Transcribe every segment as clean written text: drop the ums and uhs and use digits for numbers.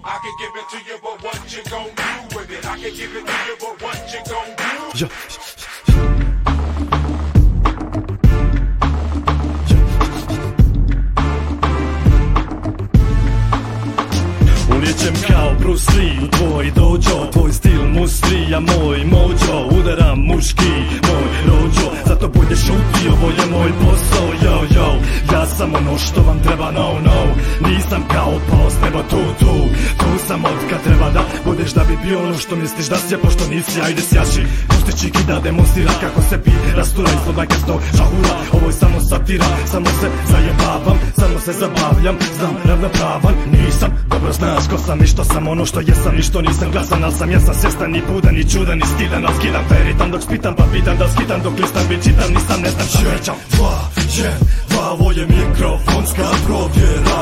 I can give it to you, but what you gon' do with it? I can give it to you, but what you gon' do? Ulijećem kao Bruce Lee u tvoj dođo, tvoj stil musli, a moj mođo, udaram muški, moj rođo, zato budeš šuti, ovo je moj posao, yo, yo. Ja sam ono što vam treba, no, nisam kao post, nego tu sam od kad treba da budeš da bi bio ono što misliš da si, je pošto nisi, ajde sjaši. Pusti čiki da demonstrira kako se pi rastura ispod majkastog žahura. Ovo je samo satira, samo se zajebavam, samo se zabavljam, znam ravnopravan nisam, dobro znaš ko sam i što sam, ono što jesam i što nisam, glasan, al sam jasan, svjestan, ni pudan, ni čudan, ni stidan, al skidam peritam dok spitam, pa pitam da skitam dok listam, bi čitam, nisam, ne znam šta rećam. 2, 1, 2, ovo je mikrofonska provjera.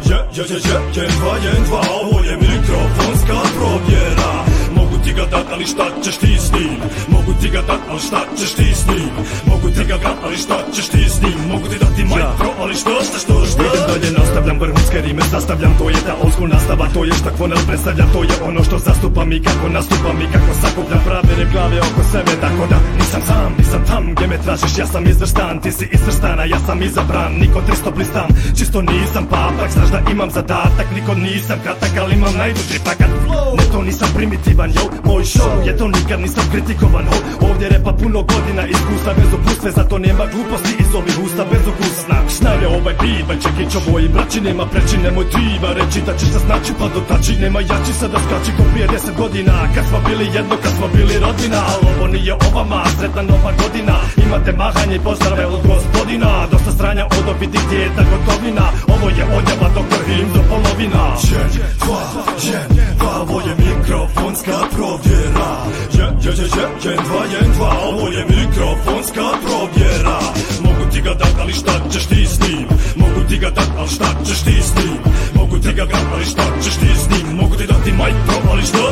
1, 2, ovo je mikrofonska provjera. Mogu ti ga dat, ali šta ćeš ti s njim? Mogu ti ga dat, ali šta ćeš ti s njim? Mogu ti ga dat, ali šta ćeš ti s njim? Mogu ti dati majpro, ali što? Idem dalje, nastavljam vrhunske rime, sastavljam, to je ta old school nastava, to je šta Kvonar predstavlja, to je ono što zastupam i kako nastupam i kako sakupljam prave reklame oko sebe, tako da nisam sam, nisam tam gdje me tražiš, ja sam izvrstan, ti si izvrstana, ja sam izabran, niko 300 blistam, čisto nisam papak, znaš da imam zadatak, niko nisam kratak, ali imam najduži pakat flow, ne to nisam primitivan, yo, moj show je to nikad nisam kritikovan, ovdje repa puno godina iskustva bez opustve, zato nema gluposti iz ovih usta bezokusna. Snajde ovaj biva, čekić oboji braći, nema preći, nemoj triva reći da ćeš da znači pa dotači, nema jači sada skači ko prije 10 godina, kad smo bili jedno, kad smo bili rodina, ali ovo nije ovama, sretna nova godina, imate mahanje i pozdrave od gospodina, dosta stranja od obiti gdje je ta gotovina, ovo je odjava doktor Him do polovina. 1, 2, ovo je mikrofonska provjera. 1, 2, ovo je mikrofonska provjera. Mogu ti ga dat, ali šta ćeš ti s njim? Mogu ti ga dat, ali šta ćeš ti s njim? Mogu ti ga dat, ali šta ćeš ti s njim? Mogu ti dati majk pro, ali što?